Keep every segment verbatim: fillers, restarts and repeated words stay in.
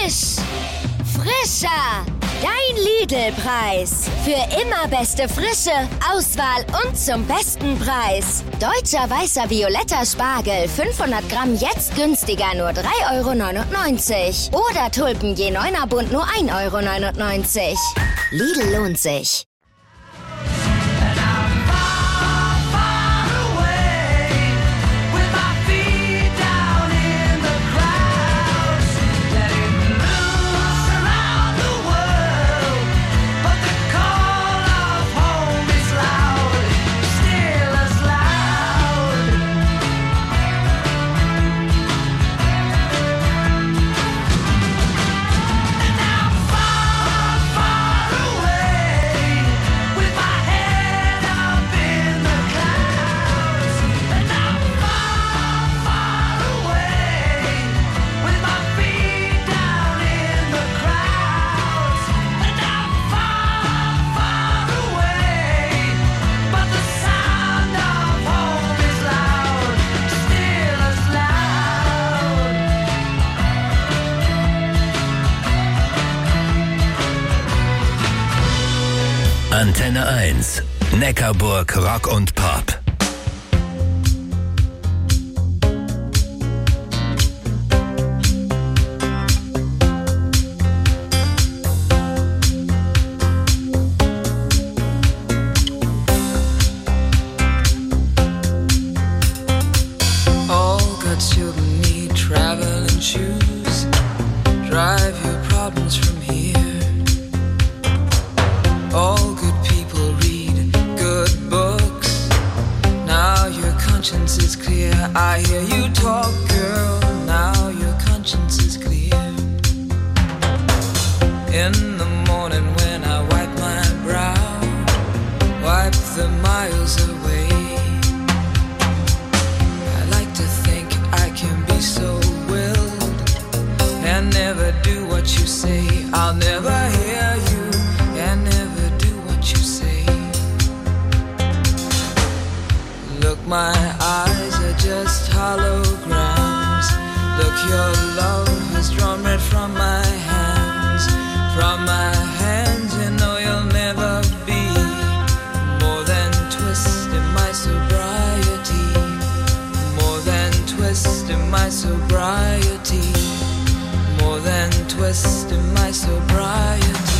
Frisch! Frischer! Dein Lidl-Preis. Für immer beste Frische, Auswahl und zum besten Preis. Deutscher weißer violetter Spargel, fünfhundert Gramm, jetzt günstiger, nur drei Euro neunundneunzig. Oder Tulpen je neuner Bund, nur ein Euro neunundneunzig. Lidl lohnt sich. Antenne eins, Neckarburg Rock und Pop. All good children need traveling shoes. Drive your problems from here. All good people read good books. Now your conscience is clear. I hear you talk, girl. Now your conscience is clear. In the morning when I wipe my brow, wipe the miles away. I like to think I can be so willed and never do what you say. I'll never hear you and never do what you say. Look, my eyes are just holograms. Look, your love has drawn red from my hands. From my hands, you know you'll never be more than twist in my sobriety. More than twist in my sobriety. More than twist in my sobriety.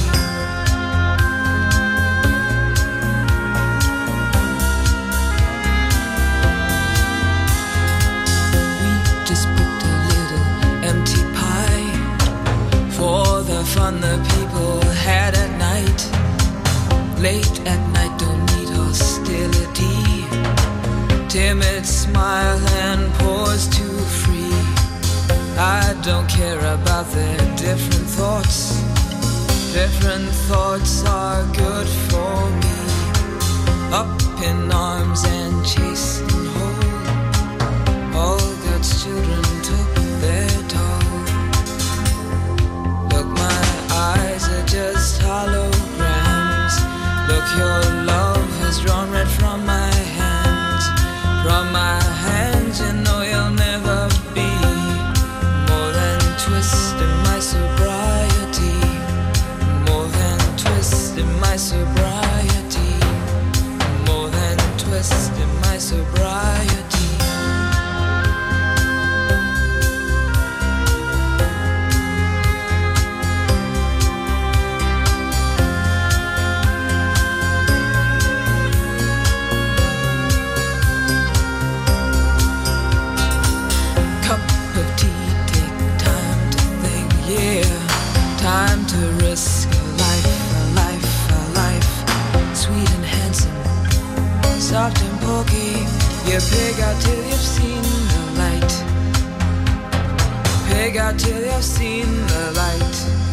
Fun the people had at night. Late at night, don't need hostility. Timid smile and pause too free. I don't care about their different thoughts. Different thoughts are good for me. Up in arms and chased and whole. All God's children took their toll. Look, my eyes are just holograms. Look, your love has drawn red from my hands. From my hands, you know you'll never be more than twist in my sobriety. More than twist in my sobriety. More than twist in my sobriety. Time to risk a life, a life, a life. Sweet and handsome, soft and pokey. You pig out till you've seen the light. Pig out till you've seen the light.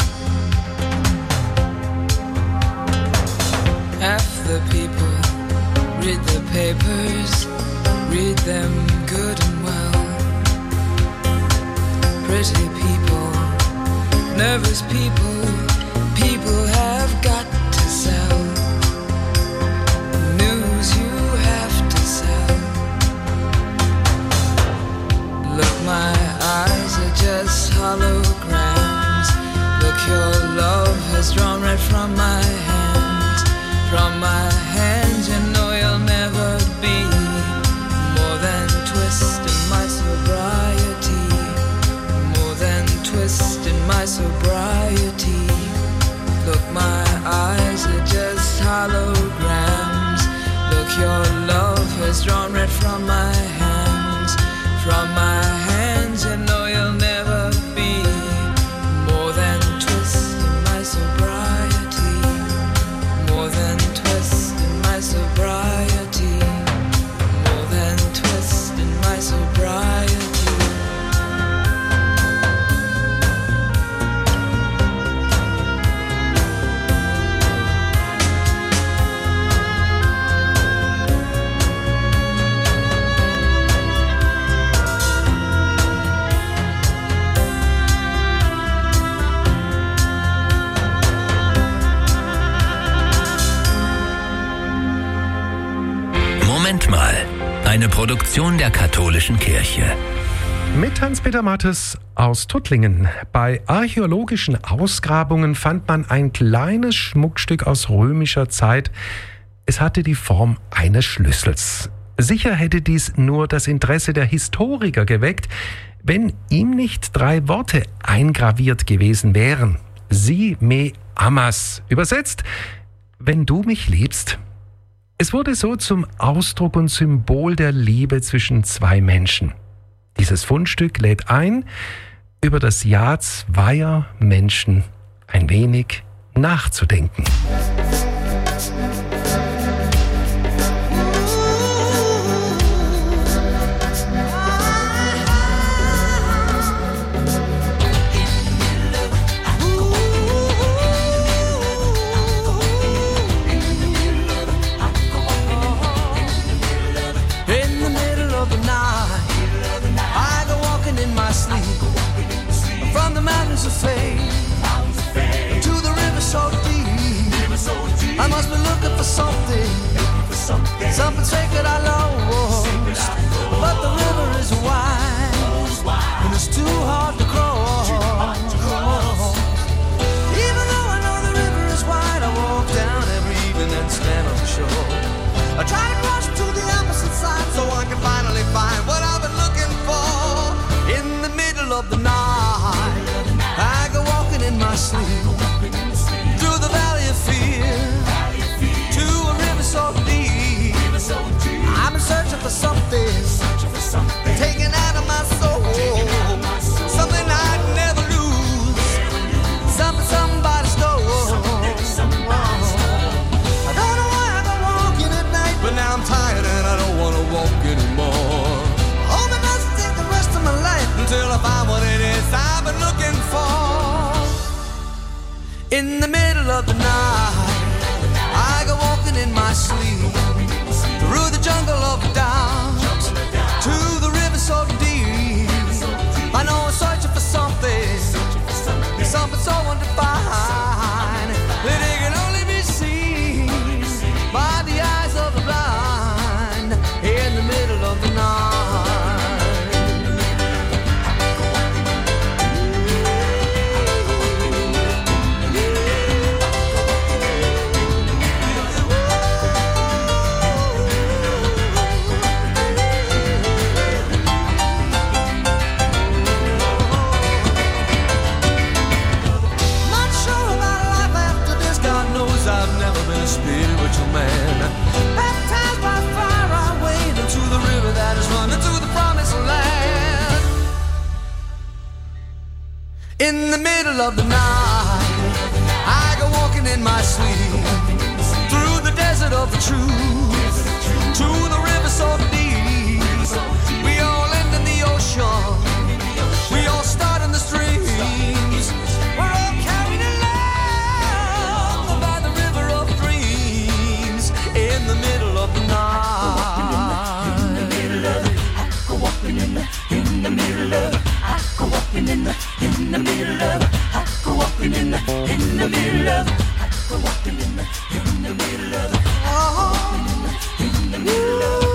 Half the people read the papers, read them good and well. Pretty people, nervous people, people have got to sell. News you have to sell. Look, my eyes are just holograms. from my hands, from my hands. You know you'll never be more than twist in my sobriety, more than twist in my sobriety. Look, my eyes are just holograms. Look, your love has drawn red from my hands, from my hands. You know you'll never be more than twist in my sobriety, more than twist in my sobriety, more than twist in my sobriety. Moment mal, eine Produktion der katholischen Kirche. Mit Hans-Peter Mattes aus Tuttlingen. Bei archäologischen Ausgrabungen fand man ein kleines Schmuckstück aus römischer Zeit. Es hatte die Form eines Schlüssels. Sicher hätte dies nur das Interesse der Historiker geweckt, wenn ihm nicht drei Worte eingraviert gewesen wären. Si me amas. Übersetzt, wenn du mich liebst. Es wurde so zum Ausdruck und Symbol der Liebe zwischen zwei Menschen. Dieses Fundstück lädt ein, über das Ja zweier Menschen ein wenig nachzudenken. Of fame, to the river so deep, I must be looking for something, something sacred I lost, but the river is wide, and it's too hard to cross. Even though I know the river is wide, I walk down every evening and stand on the shore. I try to cross to the opposite side so I can finally find what I've been looking for. In the middle of the night, I go walking in my sleep through the valley of fear to a river so deep. I'm in searching for something taken out of my soul, something I'd never lose, something somebody stole. I don't know why I go walking at night, but now I'm tired and I don't want to walk anymore. Hope it doesn't take the rest of my life until I find what it is I've been looking for. In the middle of the night, I go walking in my sleep through the jungle of doubt to the river so deep. I know I'm searching for something, something so undefined that it can only be seen by the eyes of the blind. In the middle of the night. Spiritual man, baptized by fire, I wade into the river that is running to the promised land. In the middle of the night, I go walking in my sleep through the desert of the truth to the river so deep. We all end in the ocean, we all start in the streams. We're all carried along by the river of dreams. In the middle of the night, in the middle of it, I go walking in the, in the middle of it, I go walking in the, in the middle of it, I go walking in the, in the middle of it, I go walking in the, in the middle of it, oh, in the middle of it.